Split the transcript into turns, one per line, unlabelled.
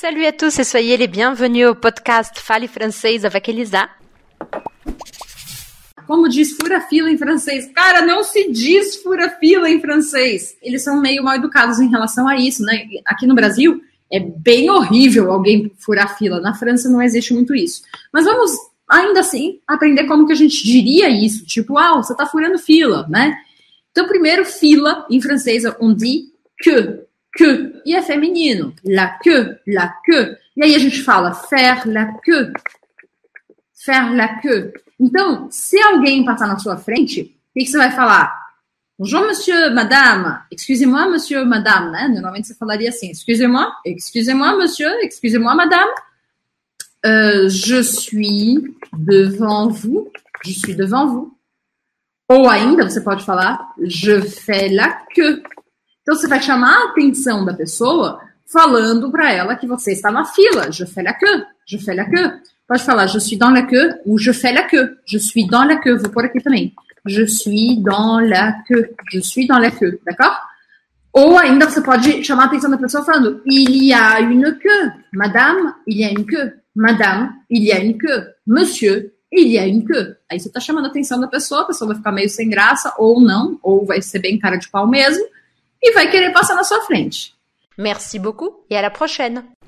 Salut à tous et soyez les bienvenus au podcast Fale Francês avec Elisa.
Como diz fura-fila em francês? Cara, não se diz fura-fila em francês. Eles são meio mal educados em relação a isso, né? Aqui no Brasil é bem horrível alguém furar fila. Na França não existe muito isso. Mas vamos, ainda assim, aprender como que a gente diria isso. Tipo, você tá furando fila, né? Então, primeiro, fila, em francês, on dit que. E é feminino. La queue. E aí a gente fala faire la queue. Faire la queue. Então, se alguém passar na sua frente, o que você vai falar? Bonjour, monsieur, madame. Excusez-moi, monsieur, madame, né? Normalmente você falaria assim. Excusez-moi, monsieur, excusez-moi, madame. Je suis devant vous. Ou ainda, você pode falar, je fais la queue. Então, você vai chamar a atenção da pessoa falando para ela que você está na fila. Je fais la queue. Pode falar, je suis dans la queue ou je fais la queue. Je suis dans la queue. Vou pôr aqui também. Je suis dans la queue. D'accord? Ou ainda você pode chamar a atenção da pessoa falando, il y a une queue. Madame, il y a une queue. Madame, il y a une queue. Monsieur, il y a une queue. Aí você tá chamando a atenção da pessoa, a pessoa vai ficar meio sem graça, ou não, ou vai ser bem cara de pau mesmo, e vai querer passar na sua frente.
Merci beaucoup et à la prochaine.